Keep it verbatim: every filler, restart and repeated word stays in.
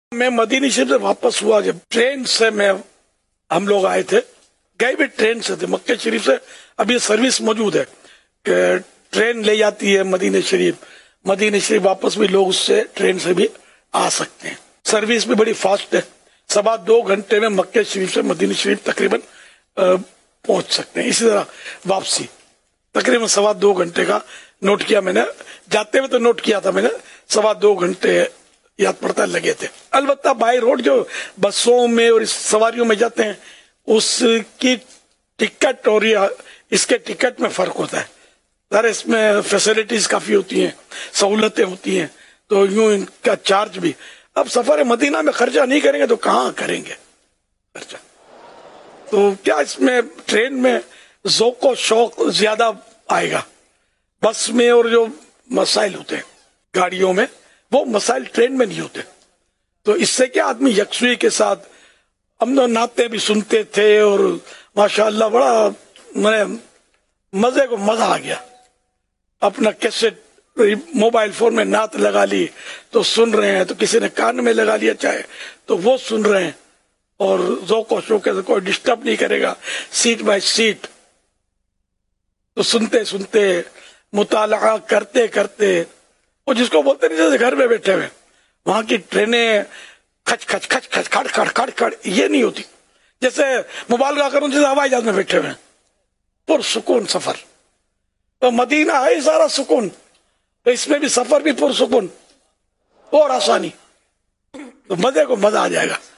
میں مدینہ شریف سے واپس ہوا جب ٹرین سے میں ہم لوگ آئے تھے، گئے بھی ٹرین سے تھے مکہ شریف سے. ابھی سروس موجود ہے کہ ٹرین لے جاتی ہے مدینہ شریف، مدینہ شریف واپس بھی لوگ اس سے ٹرین سے بھی آ سکتے ہیں. سروس بھی بڑی فاسٹ ہے، سوا دو گھنٹے میں مکہ شریف سے مدینہ شریف تقریباً پہنچ سکتے ہیں. اسی طرح واپسی تقریباً سوا دو گھنٹے کا نوٹ کیا میں نے، جاتے ہوئے تو نوٹ کیا تھا میں نے، سوا دو گھنٹے یاد پڑتا لگے تھے. البتہ بائی روڈ جو بسوں میں اور سواریوں میں جاتے ہیں اس کی ٹکٹ اور اس کے ٹکٹ میں فرق ہوتا ہے. ظاہر اس میں فیسلٹیز کافی ہوتی ہیں، سہولتیں ہوتی ہیں، تو یوں ان کا چارج بھی. اب سفر مدینہ میں خرچہ نہیں کریں گے تو کہاں کریں گے خرچہ؟ تو کیا اس میں ٹرین میں ذوق و شوق زیادہ آئے گا. بس میں اور جو مسائل ہوتے ہیں گاڑیوں میں وہ مسائل ٹرین میں نہیں ہوتے. تو اس سے کیا آدمی یکسوئی کے ساتھ ہم نعتیں بھی سنتے تھے اور ماشاءاللہ بڑا مزے کو مزہ آ گیا. اپنا کیسٹ موبائل فون میں نعت لگا لی تو سن رہے ہیں، تو کسی نے کان میں لگا لیا چاہے تو وہ سن رہے ہیں، اور ذوق و شوق سے کوئی ڈسٹرب نہیں کرے گا. سیٹ بائی سیٹ تو سنتے سنتے مطالعہ کرتے کرتے، اور جس کو بولتے نہیں جیسے گھر میں بیٹھے ہوئے. وہاں کی ٹرینیں کھچ کھچ کھچ کھچ کھڑ کھڑ کھڑ کھڑ یہ نہیں ہوتی. جیسے مبالغہ کروں جیسے ہوائی جہاز میں بیٹھے ہوئے پرسکون سفر. تو مدینہ ہے سارا سکون، تو اس میں بھی سفر بھی پرسکون اور آسانی، تو مزے کو مزہ آ جائے گا.